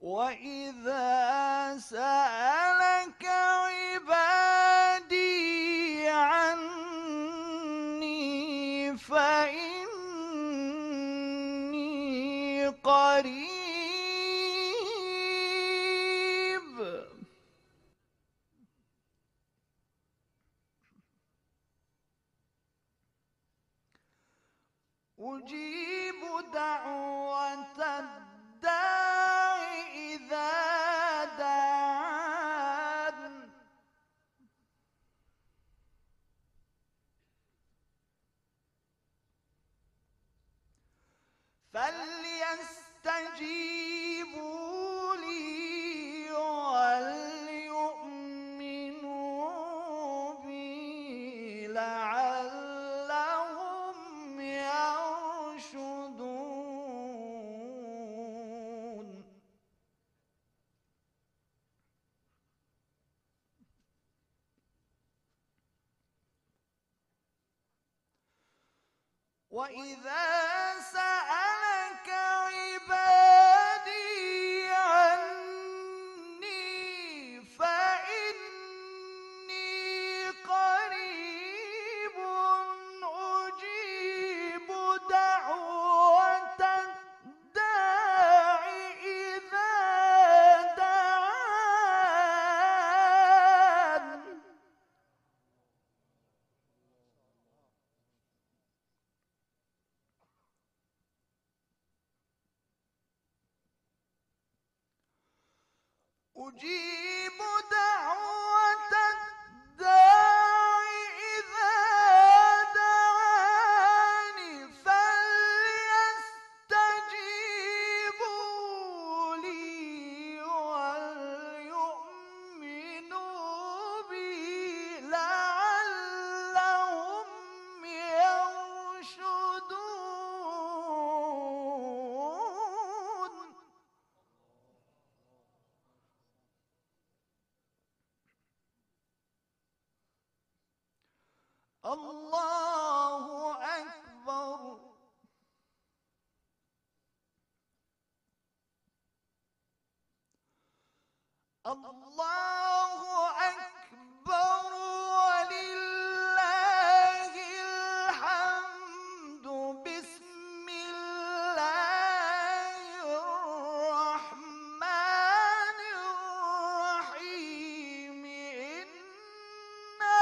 وإذا سألك عبادي عني فإني قريب أجيب دعوة الداع إذا دعان فليستجيبوا لي وليؤمنوا بي لعلهم يرشدون وإذا سألك عبادي عني فإني قريب أجيب دعوة الداع إذا دعان أجيب دعوة الداع إذا دعاني فليستجيبوا لي وليؤمنوا بي لعلهم يرشدون الله أكبر الله أكبر ولله الحمد بسم الله الرحمن الرحيم إنا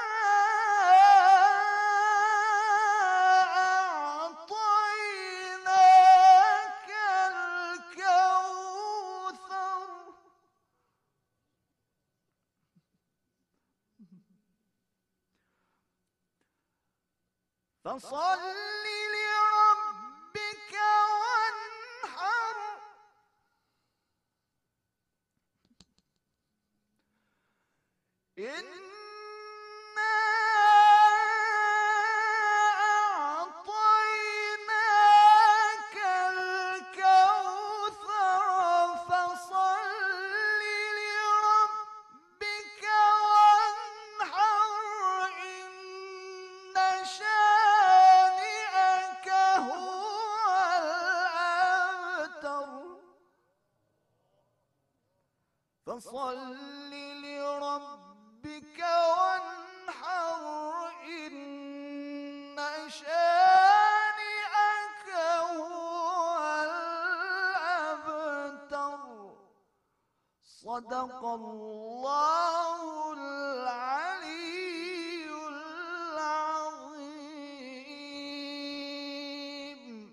أعطيناك الكوثر فصل لربك وانحر إنا أعطيناك الكوثر فصل لربك وانحر إن شانئك هو الأبتر فصل لربك وانحر إن شانئك هو الأبتر صدق الله العلي العظيم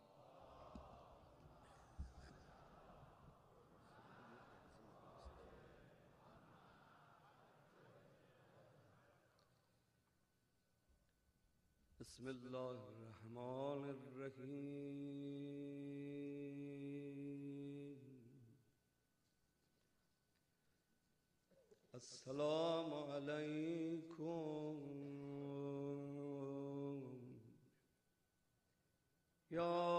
بسم الله الرحمن الرحيم السلام عليكم يا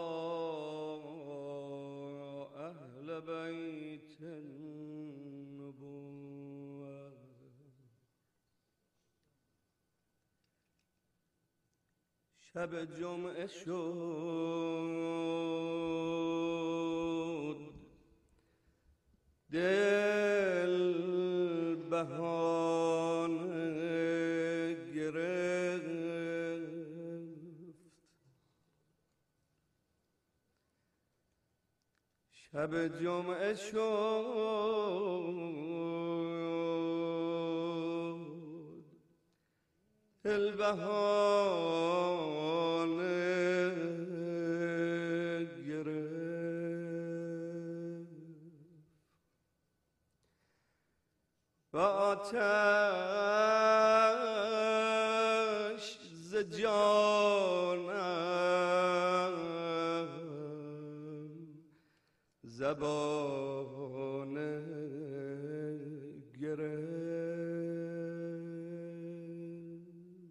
أهل بيت النبوة شب جمعه شد دل بهانه گرفت، شب جمعه شد، دل بهانه گرفت و آتش ز جانم زبانه گرفت.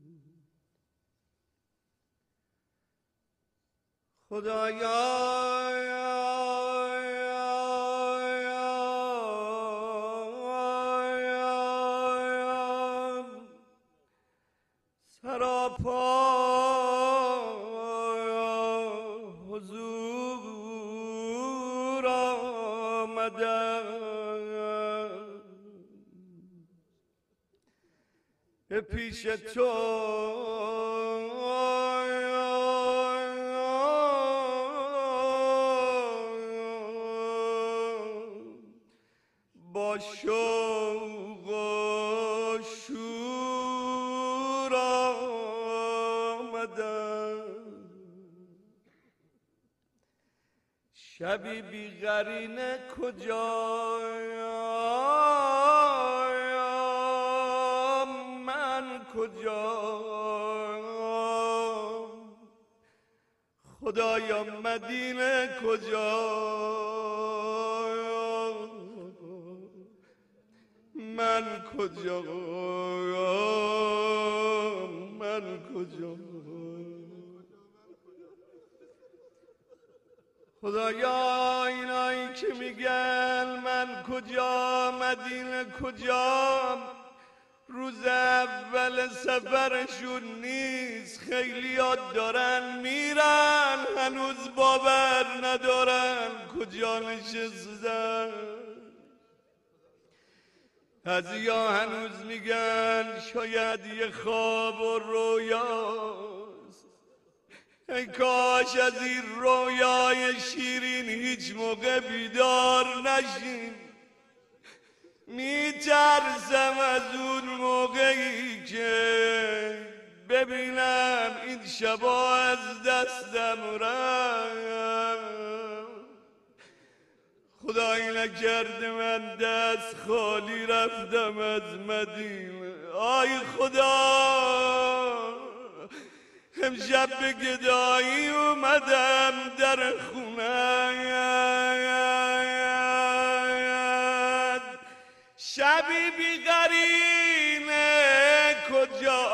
خدایا سراپا حضور آمدم، به پیش تو با شوق و شور آمدم. شبی بی قرینه کجایم، من کجام، خدایا مدینه کجایم، من کجام، من کجام. خدایا اینایی که میگن من کجا مدینه کجام، روز اول سفرشون نیست، خیلی یاد دارن میرن هنوز باور ندارن کجا نشستن. بعضیا هنوز میگن شاید یه خواب و رویاست، ای کاش از این رویای شیرین هیچ موقع بیدار نشیم. میترسم از اون موقعی که ببینم این شبا از دستم رفت. خدایی نکرده من دست خالی رفتم از مدینه. آی خدا، امشب به گدایی اومدم در خونه‌ات، شبی بی قرینه کجا،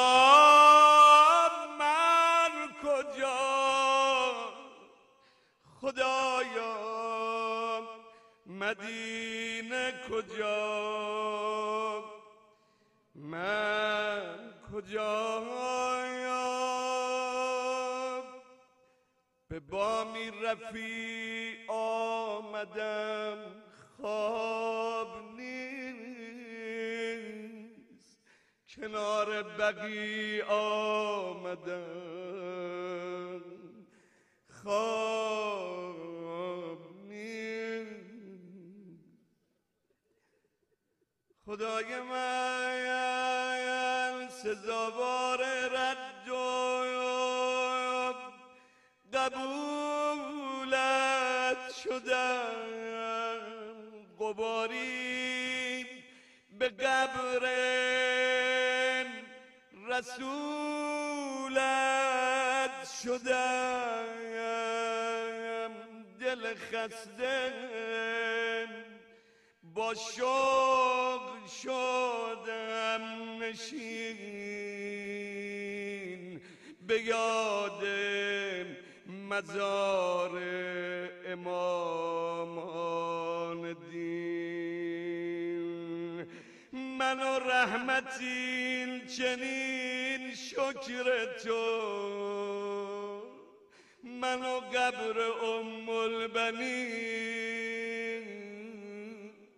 من کجا، خدایا مدینه کجا، من کجا. به بامی رفیع آمدم خواب نیست، کنار بقیع آمدم خواب نیست. خدای من سزاوار رد و قبولت شدم، غباری به قبر رسولت شدم، دل خسته با شوق شدم نشین، به یاد مزار امامان دین. من و رحمتین چنین شکر تو، من و قبر ام البنین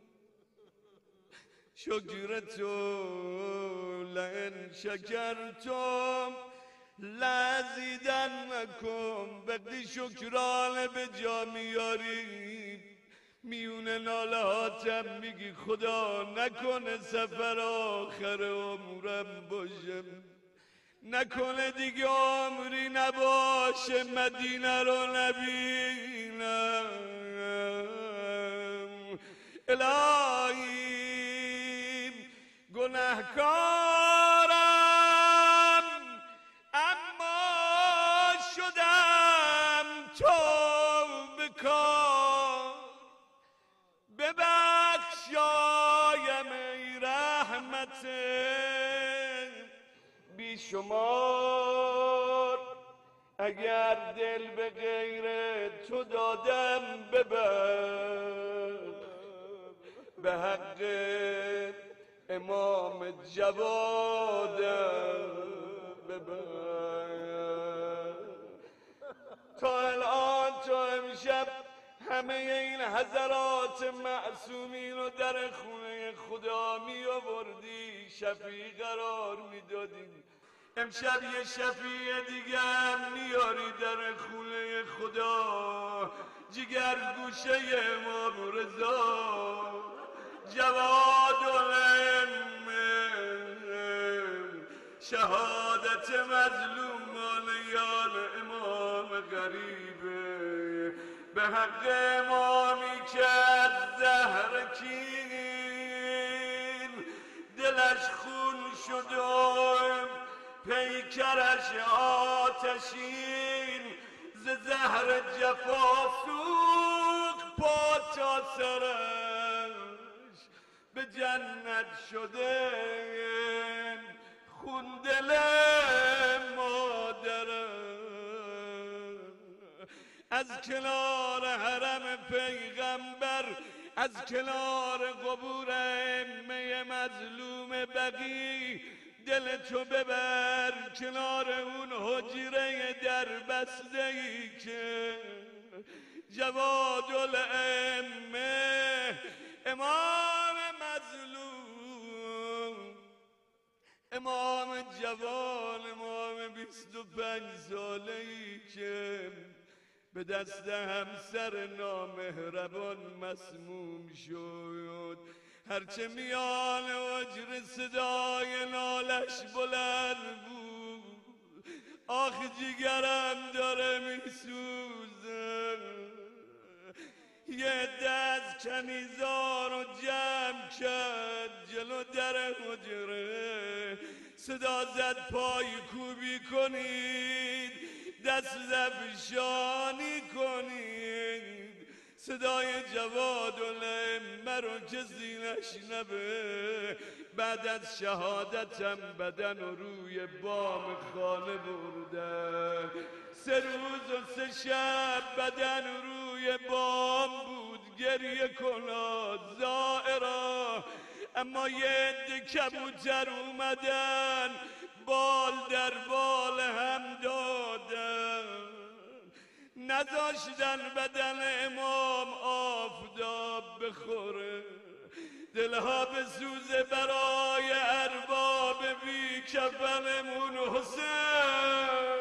شکر تو لئن شکرتم لازیدنکم. وقتی شکرانه به جا میاری میون ناله هاتم میگی خدا نکنه سفر آخر عمرم باشه، نکنه دیگه عمری نباشه مدینه رو نبینم. الهی گناهکارم اما شدم توبه کار، ببخشایم ای رحمت بیشمار. اگر دل به غیر تو دادم ببر، به حق امام جوادم ببر. تا الان تا امشب همه این حضرات معصومین رو در خونه خدا می آوردی، شفیع قرار می دادی. امشب یه شفیع دیگه هم میاری در خونه خدا، جگر گوشه امام رضا جواد شهادت مظلومان یار امام غریبه، به حق امامی که از زهر کین دلش خون شد و پیکرش آتشین، ز زهر جفا سوخت پا تا سرش به جنت شده خون دل مادرم. از کنار حرم پیغمبر، از کنار قبور ائمه مظلوم بقی دل تو ببر، کنار اون حجره در بسته‌ای که جواد الائمه امام مظلوم، امام جوان، امام 25 ساله‌ای که به دست همسر نامهربان مسموم شد. هرچه میان حجره صدای نالش بلند بود، آخ جیگرم داره میسوزه. یه عده از کنیزان رو جمع کرد جلو در حجره، صدا زد پای کوبی کنید، دست زفشانی کنید، صدای جواد الائمه رو کسی نشنوه. بعد از شهادتم بدن رو روی بام خانه بردن، 3 روز و 3 شب بدن روی بام بود، گریه کناد زائرا. اما یه عده کبوتر اومدن بال در بال هم دادن، نذاشتن بدن امام آفتاب بخوره. دلها به سوزه برای ارباب بی کفنمون حسین.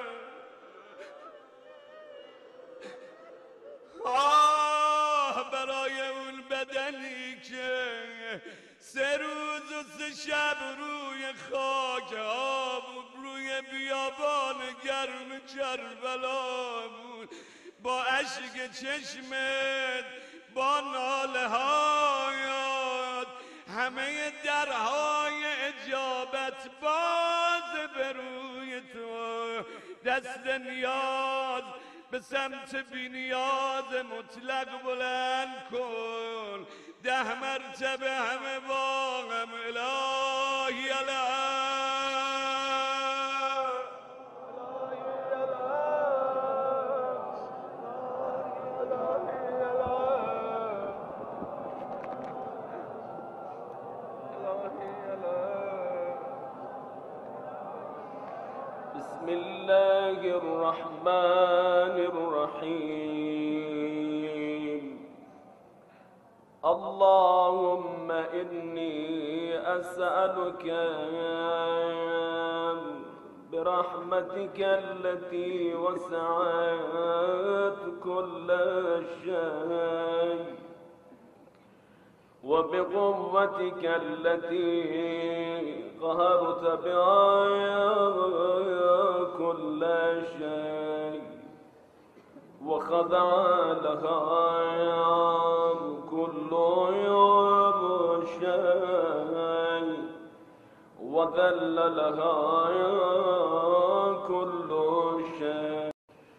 آه برای اون بدنی که 3 روز و 3 شب روی خاک آب روی بیابان گرم کربلا بود، با اشک چشمت، با ناله هایت، همه درهای اجابت باز به روی تو. دست نیاز به سمت بی نیاز مطلق بلند کن، 10 مرتبه همه با هم الهی بسم الله الرحمن الرحیم. اللهم إني أسألك برحمتك التي وسعت كل شيء وبقوتك التي قهرت بها كل شيء وخضع لها كل شيء وذل لها كل شيء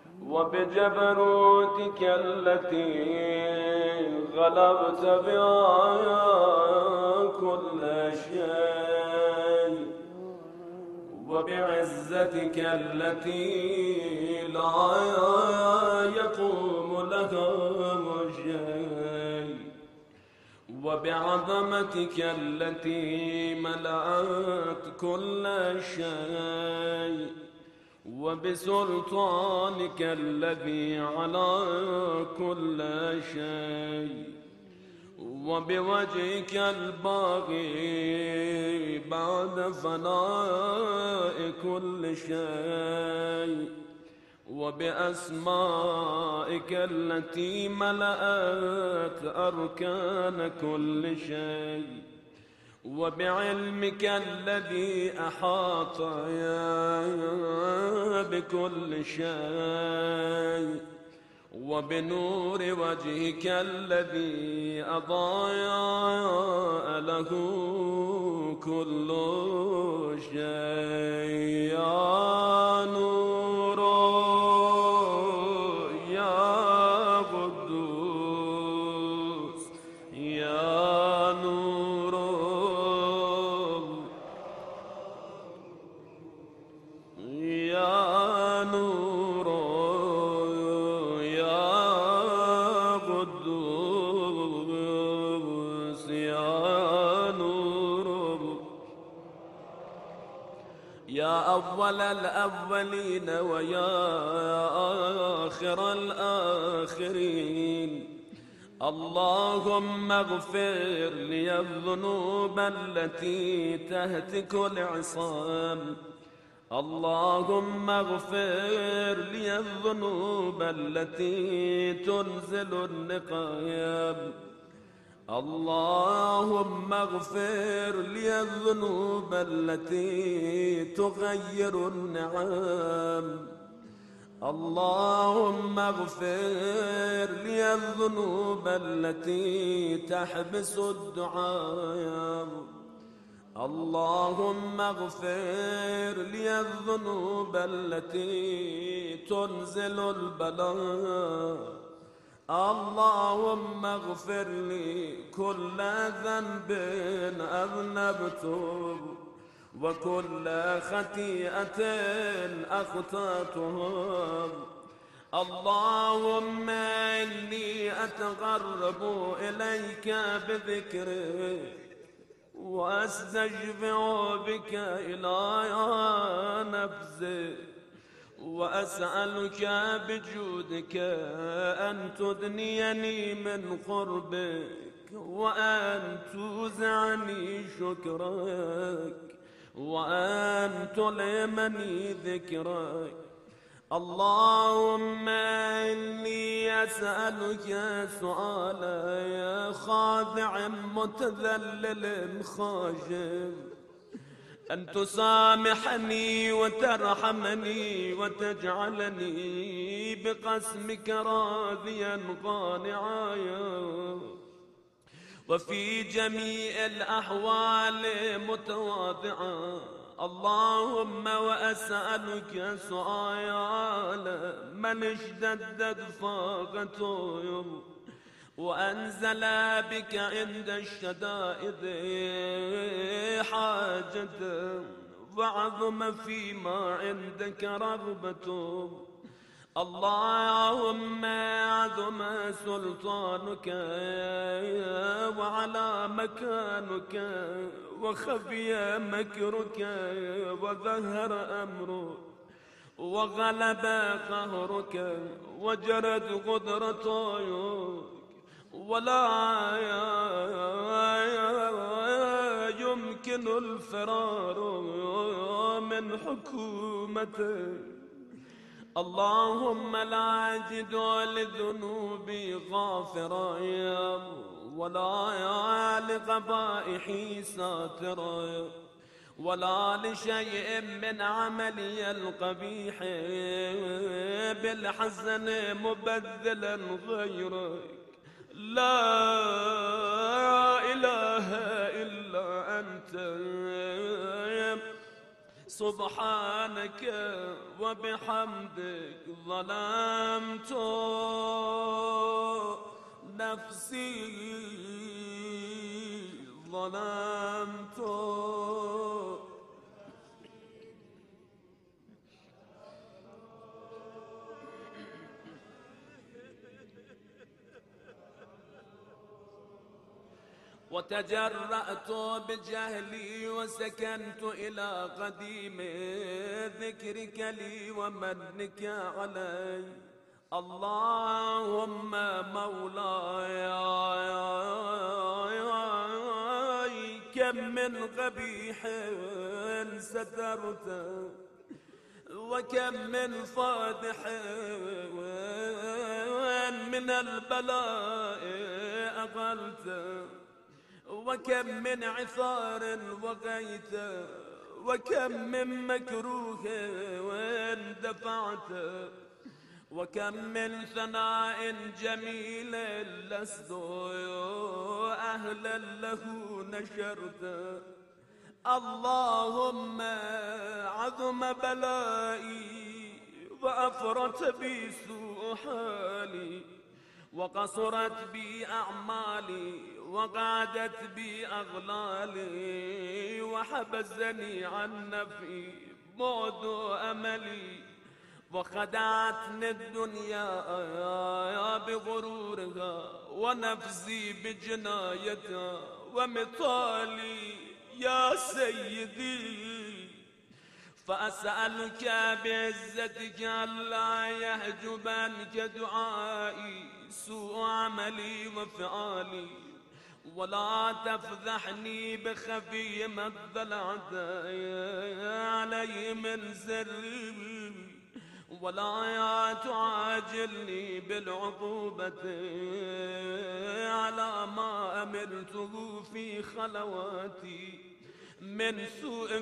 وبجبروتك التي غلبت بها كل شيء وبعزتك التي لا يقوم لها شيء وبعظمتك التي ملأت كل شيء وبسلطانك الذي على كل شيء وبوجهك الباغي بعد فناء كل شيء وبأسمائك التي ملأت أركان كل شيء وبعلمك الذي أحاط بكل شيء وبنور وجهك الذي أضاء له كل شيء يا نور يا قدوس يا نور يا نور يا قدوس يا نور يا أول الأولين ويا آخر الآخرين اللهم اغفر لي الذنوب التي تهتك العصام اللهم اغفر لي الذنوب التي تنزل النقاب اللهم اغفر لي الذنوب التي تغير النعم اللهم اغفر لي الذنوب التي تحبس الدعاء اللهم اغفر لي الذنوب التي تنزل البلاء اللهم اغفر لي كل ذنب أذنبته وكل خطيئة أخطأتها اللهم إني أتقرب إليك بذكرك وأستشفع بك إلى نفسك وأسألك بجودك أن تدنيني من قربك وأن توزعني شكرك وأن تلهمني ذكرك اللهم إني أسألك سؤالا خاضع متذلل خاشع أن تسامحني وترحمني وتجعلني بقسمك راضيا قانعا وفي جميع الأحوال متواضعا اللهم وأسألك سؤالا من اشتدت فاقته وأنزل بك عند الشدائد حاجة وعظم فيما عندك رغبته اللهم عظم سلطانك وعلى مكانك وخفي مكرك وظهر أمرك وغلب قهرك وجرت قدرتك ولا يمكن الفرار من حكومته. اللهم لا أجد لذنوبي غافرا ولا لقبائحي ساترا ولا لشيء من عملي القبيح بالحسن مبذلا غيرك. لا إله إلا أنت سبحانك وبحمدك ظلمت نفسي ظلمت. وتجرأت بجهلي وسكنت إلى قديم ذكرك لي ومنك علي. اللهم مولاي كم من قبيح سترت وكم من فادح من البلاء أقلت وكم من عثار وقيت وكم من مكروه دفعت وكم من ثناء جميل لست أهلا له نشرت. اللهم عظم بلائي وأفرت بي سوء حالي وقصرت بي أعمالي وقعدت بي أغلالي وحبسني عن نفعي بعد أملي وخدعتني الدنيا بغرورها ونفسي بجنايتها ومثالي يا سيدي. فأسألك بعزتك ألا يحجب عنك دعائي سوء عملي وفعالي ولا تفضحني بخفي ما اطلعت علي من سري ولا تعاجلني بالعقوبة على ما أملته في خلواتي من سوء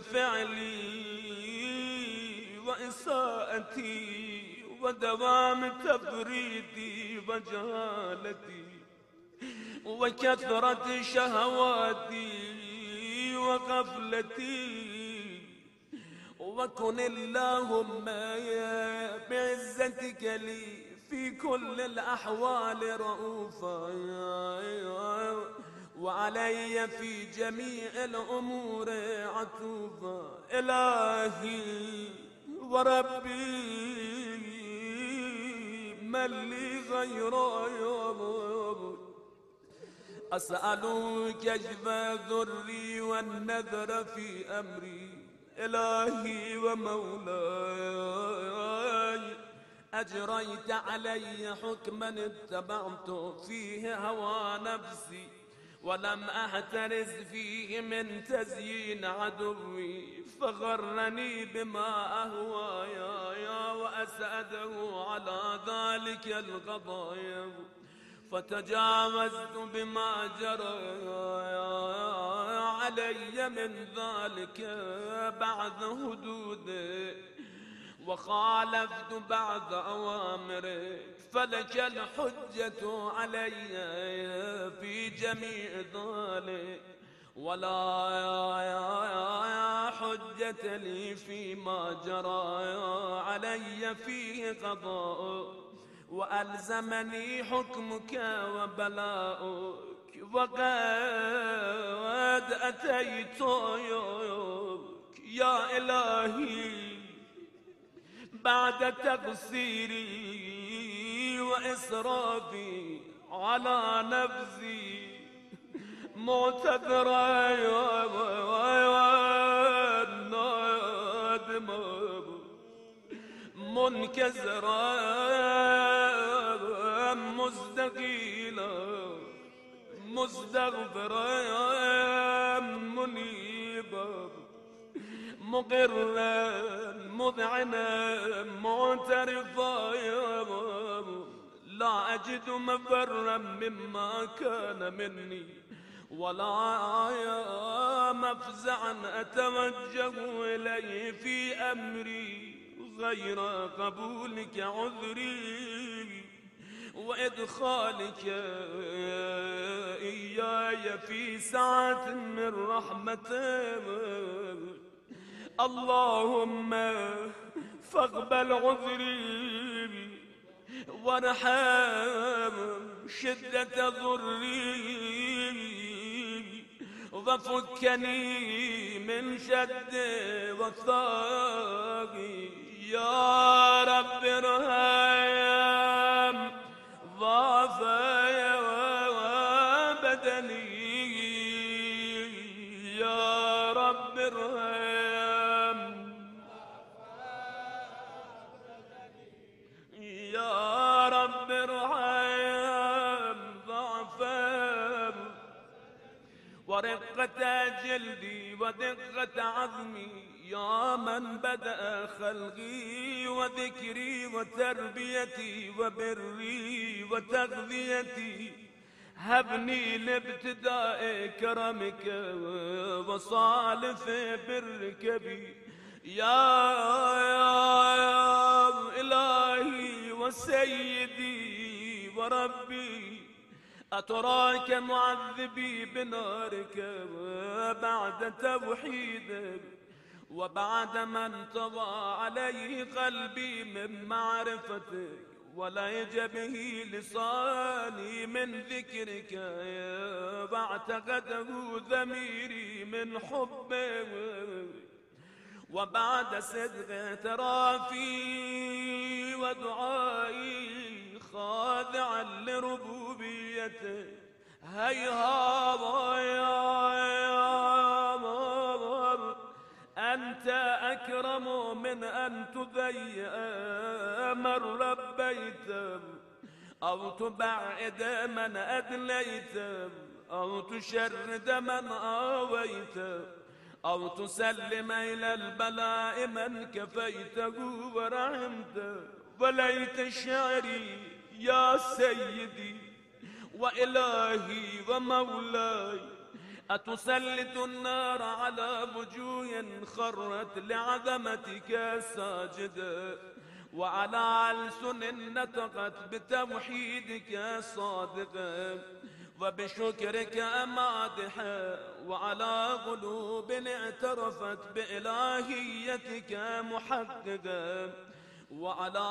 فعلي وإساءتي ودوام تفريطي وجهالتي وكثرة شهواتي وغفلتي. وكن اللهم بعزتك لي في كل الأحوال رؤوفا وعلي في جميع الأمور عطوفا. إلهي وربي من لي غيره أسألك كشف ذري والنذر في أمري. إلهي ومولاي أجريت علي حكما اتبعت فيه هوى نفسي ولم أحترز فيه من تزيين عدوي فغرني بما أهوايا وأسأده على ذلك القضايا فتجاوزت بما جرى علي من ذلك بعد حدوده وخالفت بعد أوامرك فلك الحجة علي في جميع ذلك ولا حجة لي فيما جرى علي فيه قضاء وألزمني حكمك وبلاؤك وقد أتيت يا إلهي بعد تقصيري وإسرافي على نفسي معتذرا نادما منكسرا مستقيلا مستغفرا منيبا مقرا مذعنا معترفا لا أجد مفرا مما كان مني ولا مفزعا أتوجه إليه في أمري غير قبولك عذري وإدخالك إياي في سعة من رحمتك. اللهم فاقبل عذري وارحم شدة ضري وفكني من شد وثاقي. يا رب ارحم ضعفي وبدني. يا رب ارحم يا رب ارحم ضعفي ورقة جلدي ودقة عظمي. يا من بدأ خلقي وذكري وتربيتي وبري وتغذيتي هبني لابتداء كرمك وصالف برك بي. يا إلهي وسيدي وربي أتراك معذبي بنارك بعد توحيدك وبعد ما انطوى عليه قلبي من معرفتك ولهج به لساني من ذكرك واعتقده ضميري من حبك وبعد صدق اعترافي ودعائي خاضعا لربوبيته هيهات أنت أكرم من أن تضيء من ربيت أو تبعد من أدليت أو تشرد من آويت أو تسلم إلى البلاء من كفيته ورحمته. وليت شعري يا سيدي وإلهي ومولاي أتسلط النار على وجوه خرت لعظمتك ساجدة وعلى ألسن نطقت بتوحيدك صادقة وبشكرك مادحة وعلى قلوب اعترفت بإلهيتك محققة وعلى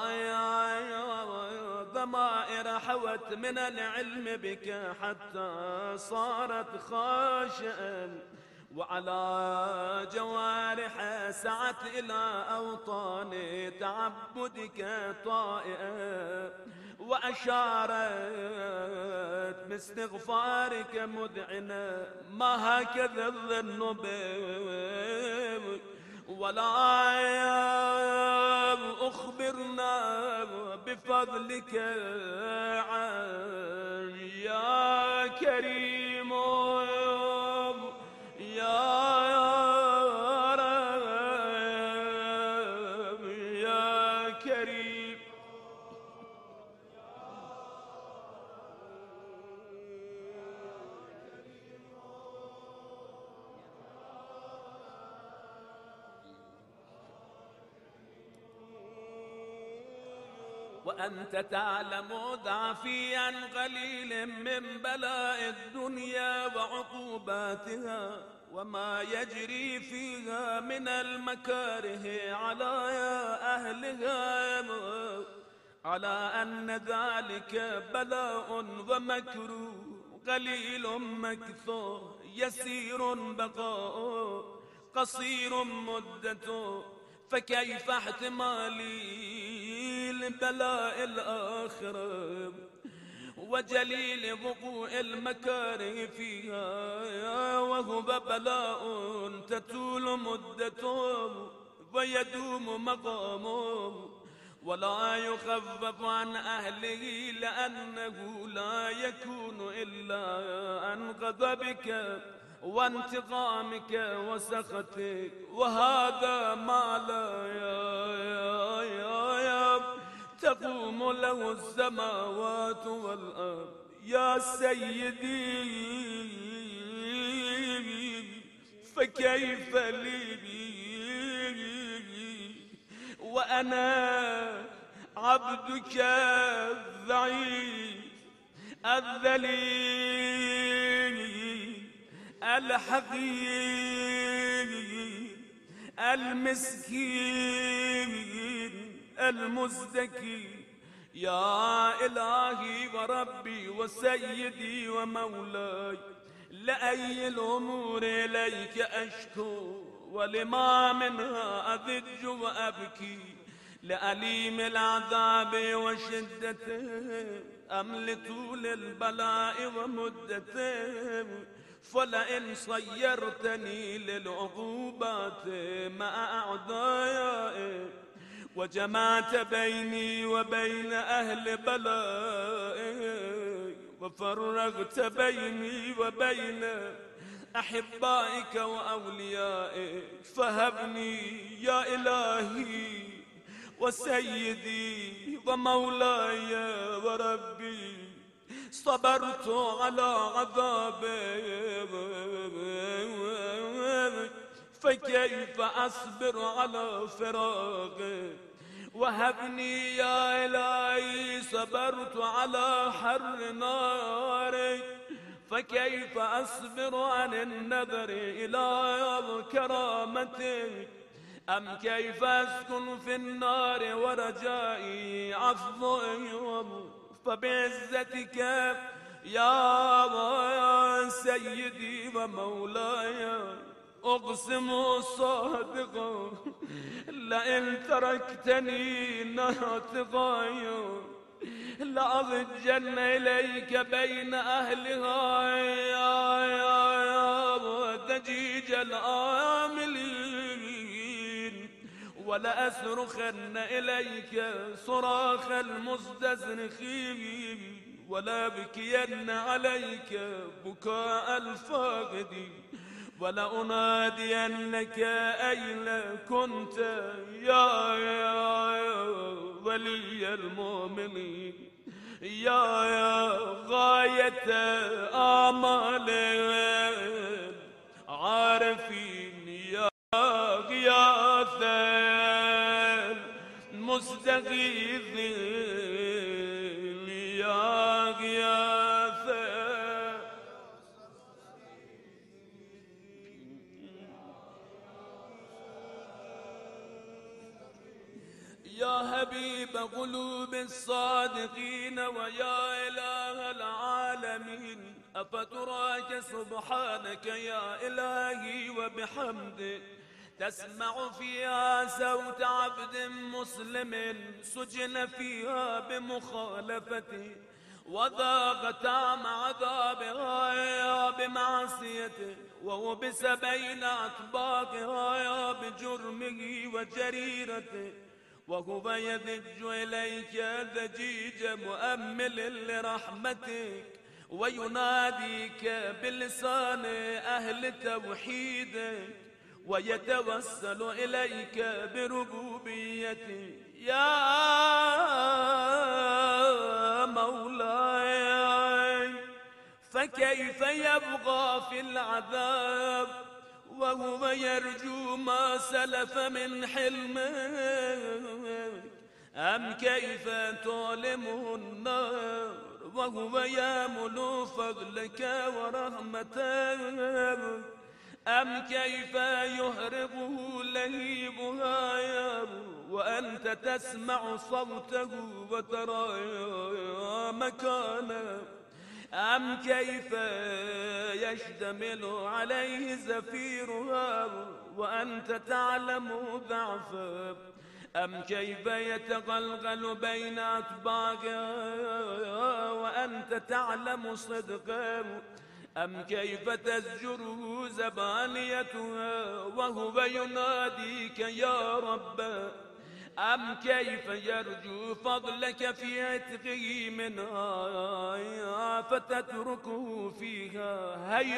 ضمائر حوت من العلم بك حتى صارت خاشئا وعلى جوارح سعت إلى أوطان تعبدك طائئة وأشارت باستغفارك مذعنة. ما هكذا الظن بك ولا أخبرنا بفضلك يا كريم يا رب يا كريم. وأنت تعلم ضعفي عن قليل من بلاء الدنيا وعقوباتها وما يجري فيها من المكاره على أهلها على أن ذلك بلاء ومكروه قليل مكثور يسير بقاء قصير مدته. فكيف احتمالي لبلاء الآخرة وجليل وقوع المكاره فيها وهو بلاء تطول مدته ويدوم مقامه ولا يخفف عن أهله لأنه لا يكون إلا عن غضبك وانتقامك وسخطك، وهذا ما لا تقوم له السماوات والأرض. يا سيدي فكيف لي وأنا عبدك الضعيف الذليل الحقير المسكين المزدكي. يا إلهي وربي وسيدي ومولاي، لأي الأمور إليك أشكو، ولما منها أضج وأبكي، لأليم العذاب وشدته أم لطول البلاء ومدته. فلئن صيرتني للعقوبات مع أعدائي، وجمعت بيني وبين أهل بلائي، وفرغت بيني وبين أحبائك وأوليائك، فهبني يا إلهي وسيدي ومولاي وربي. صبرت على عذابك فكيف أصبر على فراقك؟ وهبني يا إلهي صبرت على حر نارك، فكيف أصبر عن النظر إلى كرامتك؟ أم كيف أسكن في النار ورجائي عفوك؟ فبعزتك يا سيدي ومولاي أقسم صادقا، لئن تركتني ناطقا لأضجن إليك بين أهلها يا دجيج العاملين، ولأصرخن إليك صراخ المستزرخين، ولأبكين عليك بكاء الفاقدين، ولأنادينك أين كنت يا ولي المؤمنين، يا غاية آمال عارفين، يا غياث المستغيثين، يا غياث يا حبيب قلوب الصادقين، ويا إله العالمين. أفتراك سبحانك يا إلهي وبحمدك تسمع فيها صوت عبد مسلم سجن فيها بمخالفته، وذاق طعم عذابها بمعصيته، ووبس بين أطباقها بجرمه وجريرته، وهو يذج إليك ذجيج مؤمل لرحمتك، ويناديك بلسان أهل توحيدك، ويتوسل إليك بربوبيتك. يا مولاي فكيف يبقى في العذاب وهو يرجو ما سلف من حلمك؟ أم كيف تعلمه النار وهو يامل فضلك ورحمتك؟ أم كيف يهرقه لهيبها وأنت تسمع صوته وترى مكانه؟ أم كيف يشتمل عليه زفيرها وأنت تعلم ضعفه؟ أم كيف يتغلغل بين أطباقها وأنت تعلم صدقه؟ أم كيف تزجره زبانيتها وهو يناديك يا رب؟ أم كيف يرجو فضلك في عتقه منها فتتركه فيها؟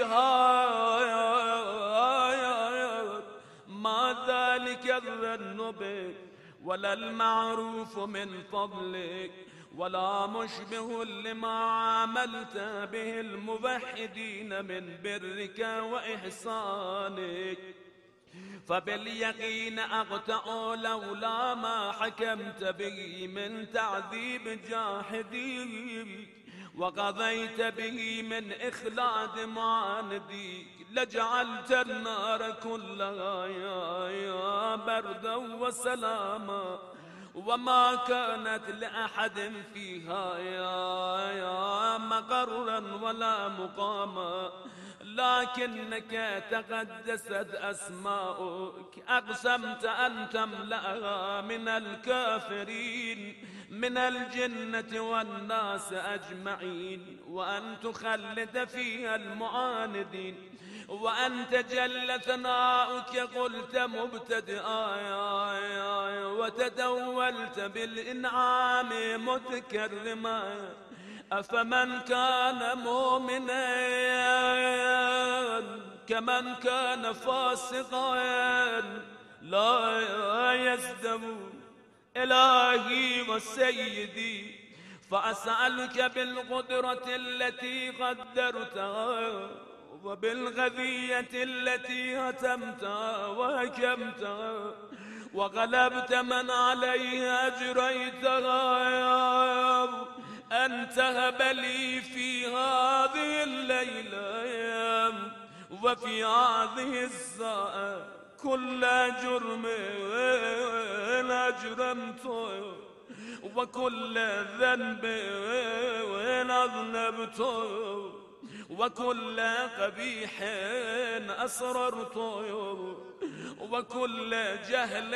هيهات ما ذلك الظن بك ولا المعروف من فضلك ولا مشبه لما عاملت به الموحدين من برك وإحسانك. فباليقين أقطع لولا ما حكمت به من تعذيب جاحديك وقضيت به من إخلاد معانديك لجعلت النار كلها يا بردا وسلاما وما كانت لأحد فيها يا مقرا ولا مقاما. لكنك تقدست أسماؤك أقسمت أن تملأها من الكافرين من الجنة والناس أجمعين وأن تخلد فيها المعاندين وأنت جل ثناؤك قلت مبتدئا وتدولت بالإنعام متكرما. أفمن كان مؤمنا كمن كان فاسقا لا يزدمون. إلهي وسيدي فأسألك بالقدرة التي قدرتها وبالغذية التي هتمتها وهكمتها وغلبت من عليها أجريتها أن تهب لي في هذه الليلة وفي هذه الساعة كل جرم أجرمته وكل ذنب أذنبته وكل قبيح أسررته وكل جهل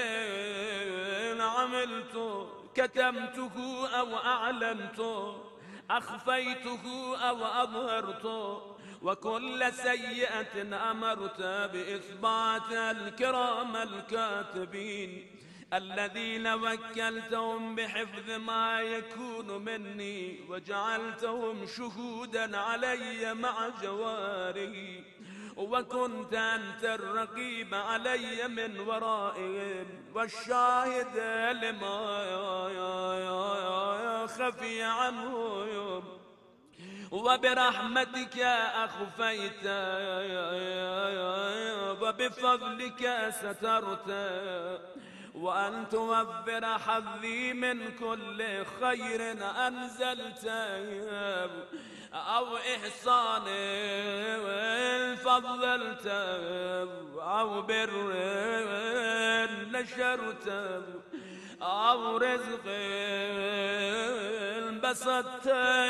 عملته كتمته أو أعلنته أخفيته أو أظهرته وكل سيئة أمرت بإثبات الكرام الكاتبين الذين وكلتهم بحفظ ما يكون مني وجعلتهم شهودا علي مع جواري وكنت أنت الرقيب علي من ورائهم والشاهد لما خفي عنهم وبرحمتك أخفيت وبفضلك سترت وأن توفر حظي من كل خير أنزلت أو إحسان فضلت أو بر نشرت أو رزق بسطت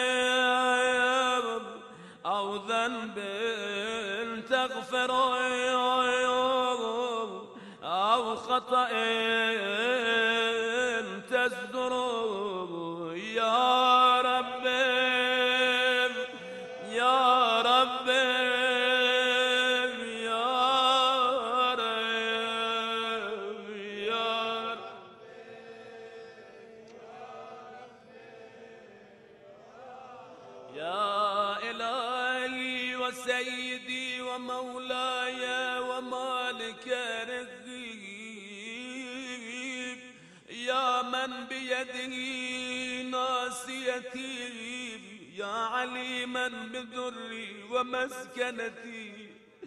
أو ذنب تغفر أو خطأ تزدر يا رب يا رب يا رب يا رب. يا إلهي وسيدي ومولاي ومالك رزقي يا من بيده ناصيتي يا عليما بذري ومسكنتي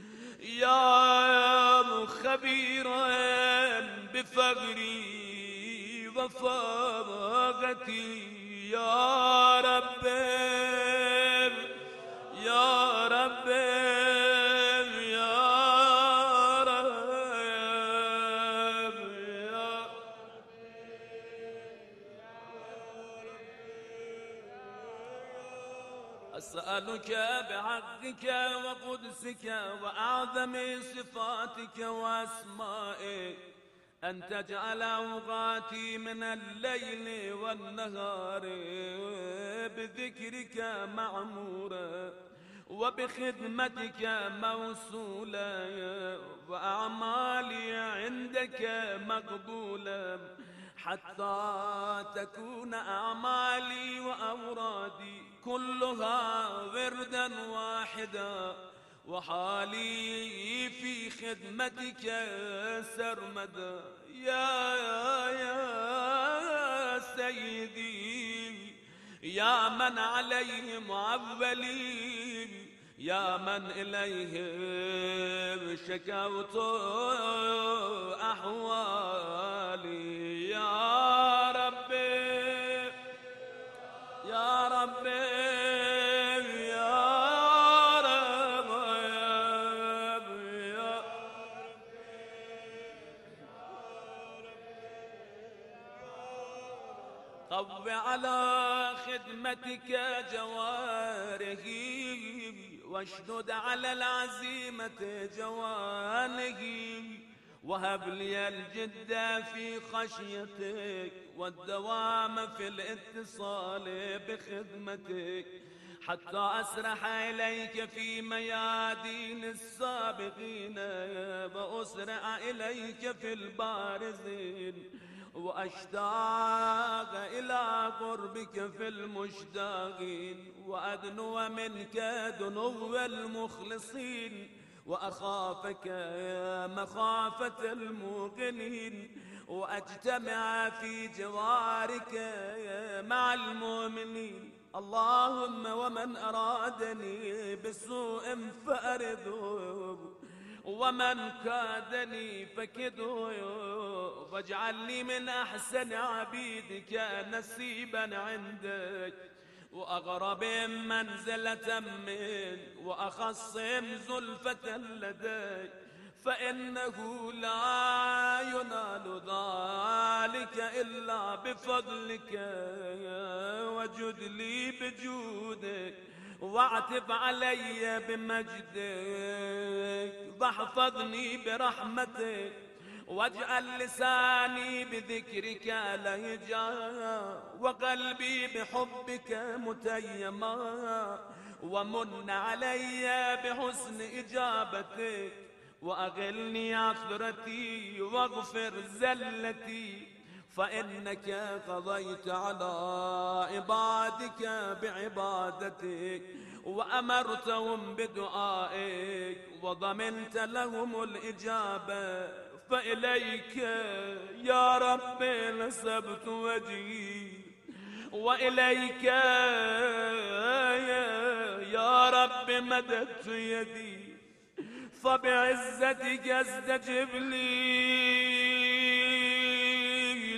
يا خبيرا بفقري وفاقتي يا رب يا رب يا رب يا أسألك بحقك وقدسك وأعظم صفاتك وأسمائك أن تجعل أوقاتي من الليل والنهار بذكرك معمورا وبخدمتك موصولا وأعمالي عندك مقبولا حتى تكون أعمالي وأورادي كلها وردا واحدا، وحالي في خدمتك سرمدا. يا سيدي يا من عليه معولي، يا من إليه شكوت أحوالي. يا ربي يا ربي يا ربي يا قو على خدمتك جوارحي، واشدد على العزيمة جوانحي، وهب لي الجد في خشيتك والدوام في الاتصال بخدمتك، حتى أسرح إليك في ميادين السابقين، وأسرع إليك في البارزين، وأشتاق إلى قربك في المشتاقين، وأدنو منك دنو المخلصين، وأخافك مخافة الموقنين، وأجتمع في جوارك مع المؤمنين. اللهم ومن أرادني بسوء فأرده، ومن كادني فكده، واجعل لي من أحسن عبيدك نسيبا عندك، وأغرب منزلة من، وأخص زلفة لديك، فإنه لا ينال ذلك إلا بفضلك، وجد لي بجودك، واعتب علي بمجدك، واحفظني برحمتك، واجعل لساني بذكرك لهجا، وقلبي بحبك متيما، ومن علي بحسن إجابتك، وأغلني عثرتي واغفر زلتي، فإنك قضيت على عبادك بعبادتك، وأمرتهم بدعائك، وضمنت لهم الإجابة، فإليك يا رب نسبت وجهي، وإليك يا رب مددت يدي، فبعزتك استجب لي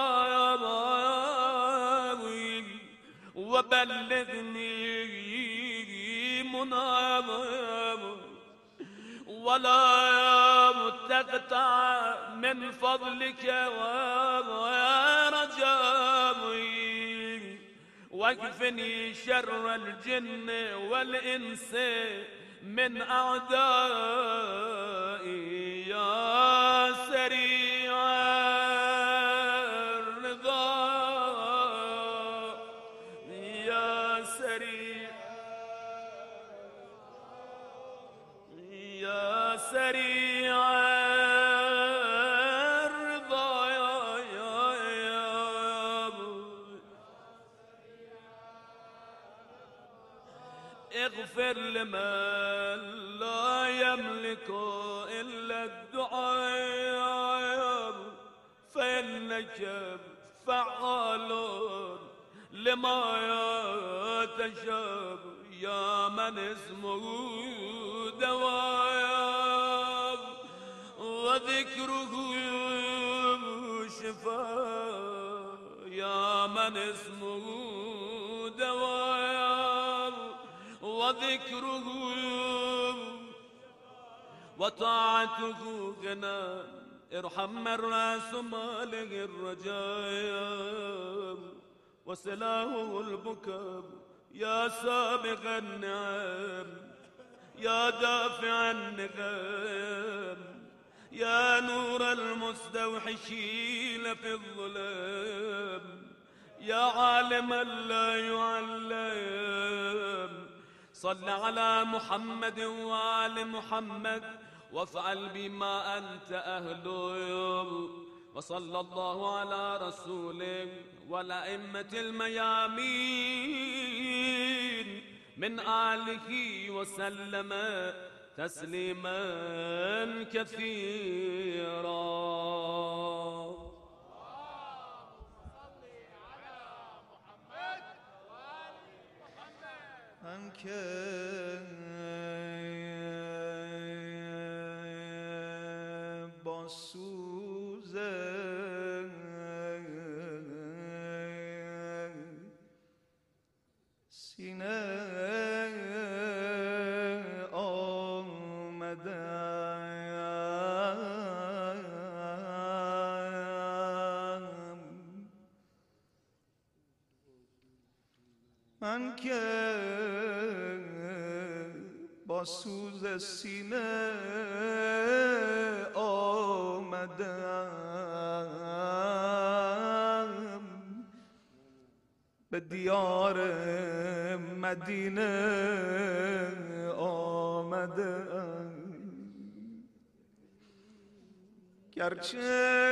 دعائي، وبلغني منامي، ولا تقطع من فضلك ورجائي، واكفني شر الجن والإنس من أعدائي. يا سريع الرضا يا سريع يا سريع الرضا يا اغفر لمن لا يملك إلا الدعاء، فإنك فعال لما تشاء، يا من اسمه دواء وذكره شفاء، يا من اسمه دواء وذكره وطاعته غنى. ارحم من راس ماله الرجاء، وسلاهه البكاء، يا سابغ النعم، يا دافع النغام، يا نور المستوحشين في الظلام، يا عالما لا يعلم. صل على محمد وآل محمد، وافعل بما أنت أهله، وصلى الله على رسوله والأئمة الميامين من آله وسلم تسليما كثيرا. من که با سوز سینه من که با سوز سینه آمدم به دیار مدینه آمدم گرچه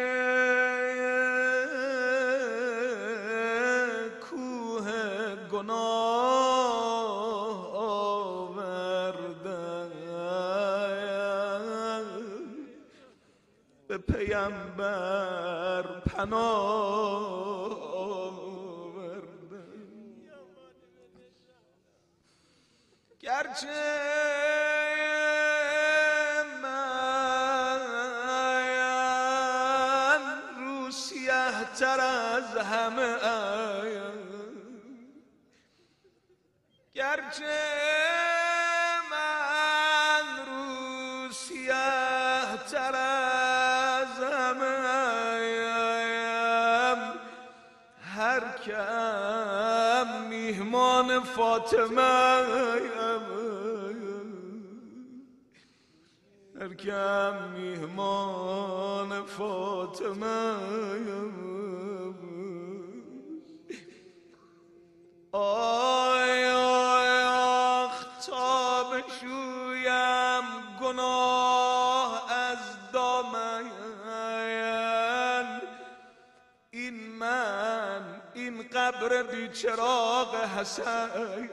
گناه آوردم به پیامبر پناه آوردم گرچه من رو سیه تر از همه گرچه من رو سیاه تر از همه‌ام هر کم میهمان فاطمه هر کم میهمان فاطمه بشویم گناه از دامن این قبر بیچراغ حسن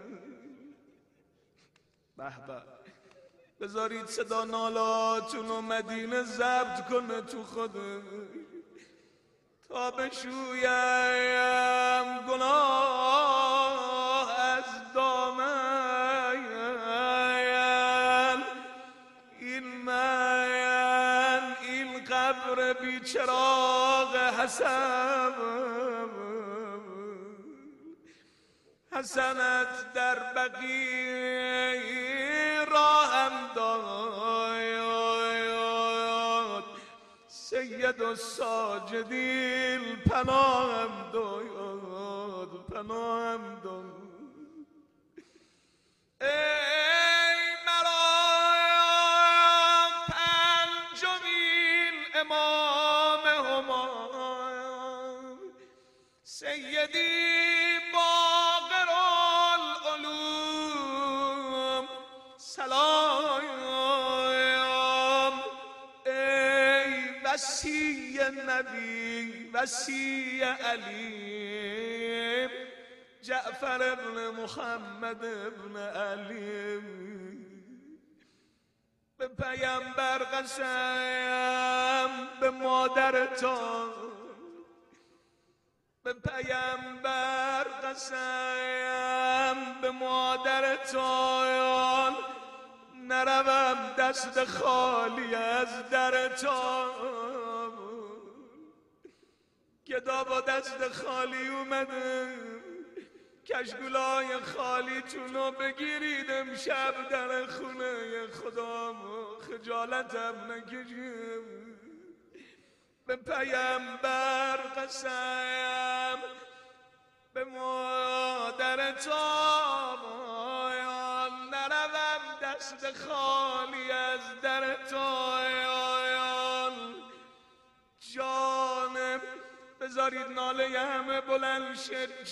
به به بذارید صدا نالاتونو مدینه ضبط کنه تو خودش تا بشویم گناه از دامن این قبر بیچراغ حسنت در بقیع راهم داد سید الساجدین پناهم داد ای مرا پنجمین امام همام سیدی باقر العلوم سلام ای وصی نبی وصی علی جعفر ابن محمد ابن علی به پیامبر قسم به مادرتان به پیامبر قسم به مادرتان نروم دست خالی از درتان گدا با دست خالی اومده کشگولای خالیتونو بگیرید امشب در خونه خدا خجالتم نکشیم به پیامبر قسم به مادرتان نروم دست خالی از درتان جانم بذارید ناله همه بلند شد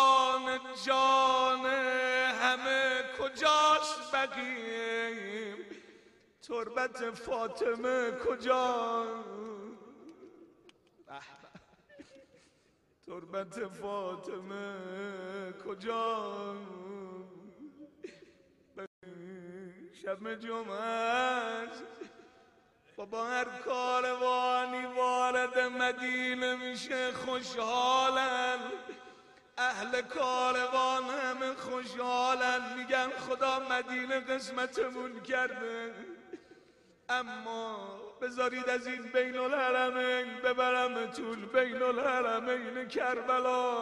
جان همه کجاست بقیه تربت فاطمه کجا تربت فاطمه کجا؟ شب جمعه است. بابا هر کاروانی وارد مدینه میشه خوشحالن، اهل کاروان همه خوشحالن، میگن خدا مدینه قسمتمون کرده. اما بذارید از این بین الحرمین ببرمتون بین الحرمین کربلا.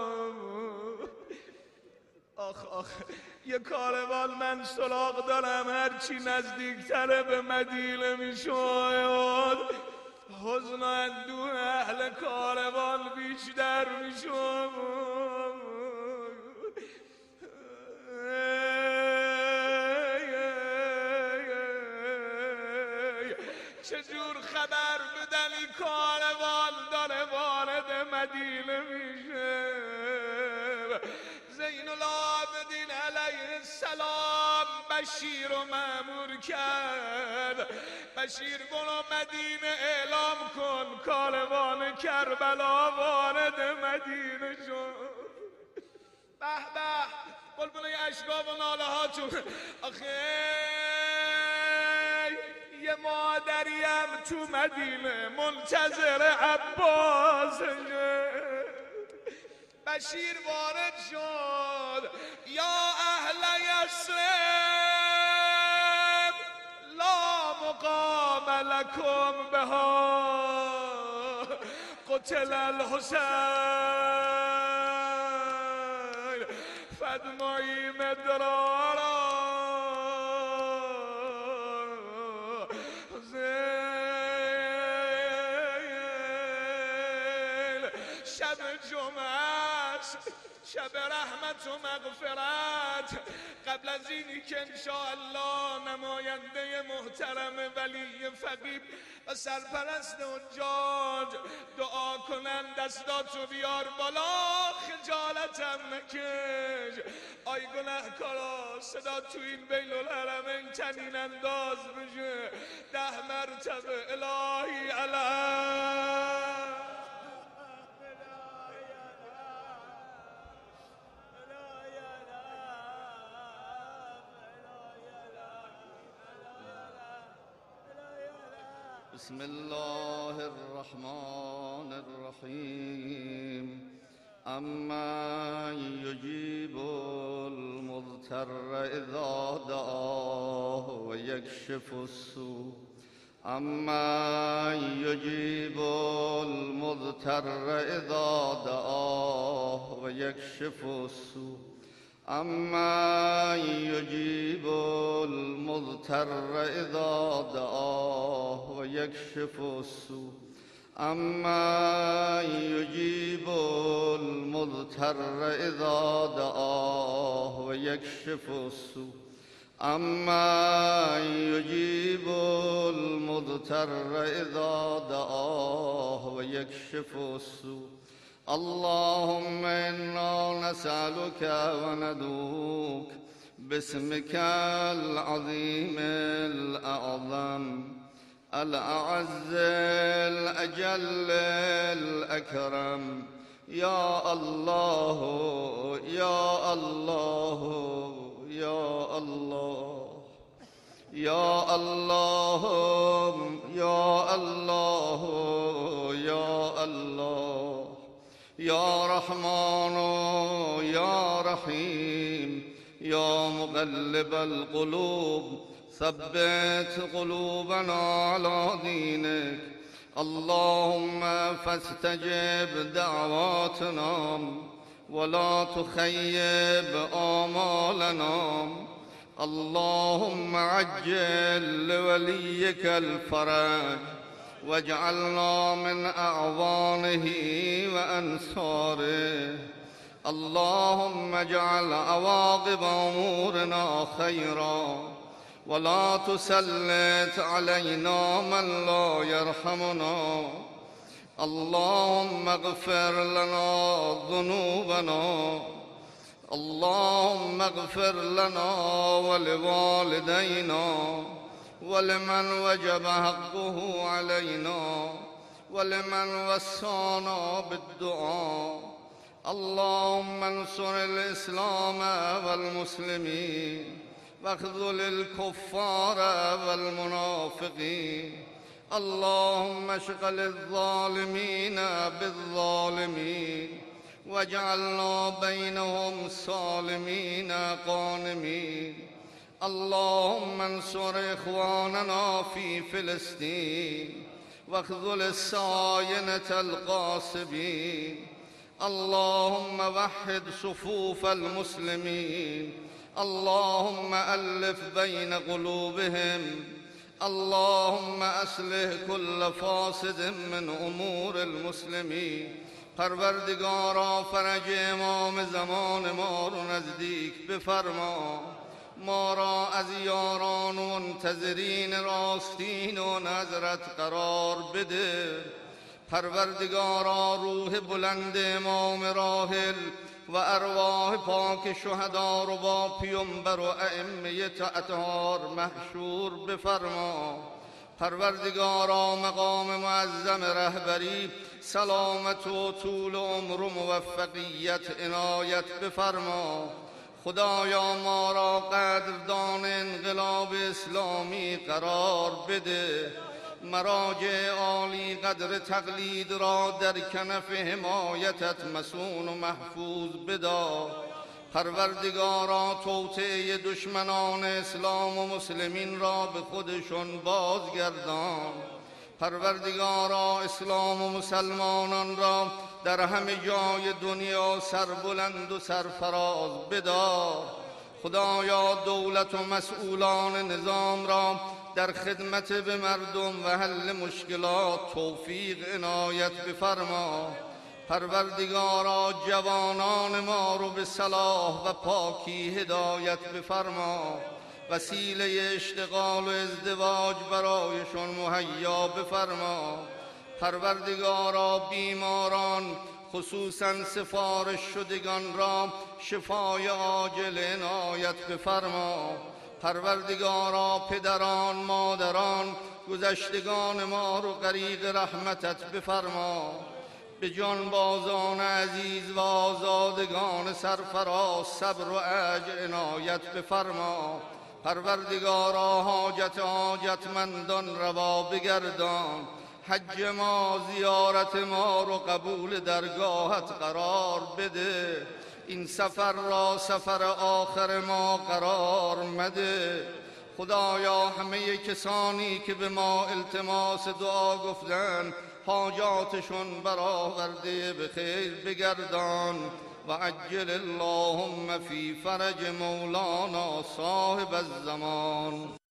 آخ یه کاروان من سراغ دارم، هرچی نزدیکتره به مدینه میشود حزن و اندوه اهل کاروان بیشتر میشود. چجور خبر بدن این کاروان داره وارد مدینه میشه؟ زین العابدین علیه السلام بشیر رو مأمور کرد، بشیر برو مدینه اعلام کن کاروان کربلا وارد مدینه شد. به به بلبل اشکاب و ناله هاتون. آخه یه مادریم تو مدینه منتظر عباسه. بشیر وارد شد. یا اهل یثرب لا مقام لکم بها قتل الحسین فادمعی مدرارا. شب جمعه شب رحمت و مغفرت، قبل از اینی که انشاءالله نماینده محترم ولی فقیه و سرپرست حجاج دعا کنن دستاتو بیار بالا، خجالتم نکش. آی گنهکارا صدا تو این بین الحرمین تنین انداز بشه 10 مرتبه الهی علیه. بسم الله الرحمن الرحیم. اما یجیب المضطر اذا دعاه و یکشف السوء. اما یجیب المضطر اذا دعاه و یکشف السوء. اما یجیب المضطر اذا دعاه و یکشف السوء. اما یجیب المضطر اذا دعاه و یکشف السوء. اما یجیب المضطر اذا دعاه و یکشف السوء. اللهم انا نسألك وندعوك باسمك العظيم الأعظم الأعز الأجل الأكرم. يا الله يا الله يا الله يا الله يا الله يا الله يا رحمن يا رحيم يا مقلب القلوب ثبت قلوبنا على دينك. اللهم فاستجب دعواتنا ولا تخيب آمالنا. اللهم عجل لوليك الفرج واجعلنا من أعوانه وأنصاره. اللهم اجعل عواقب أمورنا خيرا ولا تسلط علينا من لا يرحمنا. اللهم اغفر لنا ذنوبنا. اللهم اغفر لنا ولوالدينا ولمن وجب حقه علينا ولمن وصانا بالدعاء. اللهم انصر الإسلام والمسلمين واخذل الكفار والمنافقين. اللهم اشغل الظالمين بالظالمين واجعلنا بينهم صالمين قانمين. اللهم انصر إخواننا في فلسطين واخذل الصاينة الغاصبين. اللهم وحد صفوف المسلمين. اللهم ألف بين قلوبهم. اللهم أصلح كل فاسد من أمور المسلمين. پروردگارا فرج امام زمان ما رو نزدیک بفرما. ما را از یاران و منتظرین راستین و نظرت قرار بده. پروردگارا روح بلند امام راحل و ارواح پاک شهدا رو با پیامبر و ائمه اطهار محشور بفرما. پروردگارا مقام معظم رهبری سلامت و طول عمر و موفقیت عنایت بفرما. خدایا ما را قدردان انقلاب اسلامی قرار بده. مراجع عالی قدر تقلید را در کنف حمایتت مصون و محفوظ بدار. پروردگارا توطئه دشمنان اسلام و مسلمین را به خودشون بازگردان. پروردگارا اسلام و مسلمانان را در همه جای دنیا سربلند و سرفراز بدار. خدایا دولت و مسئولان نظام را در خدمت به مردم و حل مشکلات توفیق عنایت بفرما. پروردگارا جوانان ما رو به صلاح و پاکی هدایت بفرما. وسیله اشتغال و ازدواج برایشان مهیا بفرما. پروردگارا بیماران خصوصا سفارش شدگان را شفای عاجل عنایت بفرما. پروردگارا پدران مادران گذشتگان ما رو غریق رحمتت بفرما. به جانبازان عزیز و آزادگان سرفراز صبر و اجر عنایت بفرما. پروردگارا حاجتمندان روا بگردان. حج ما زیارت ما رو قبول درگاهت قرار بده. این سفر را سفر آخر ما قرار مده. خدایا همه کسانی که به ما التماس دعا گفتن حاجاتشون برآورده به خیر بگردان. و عجل اللهم فی فرج مولانا صاحب الزمان.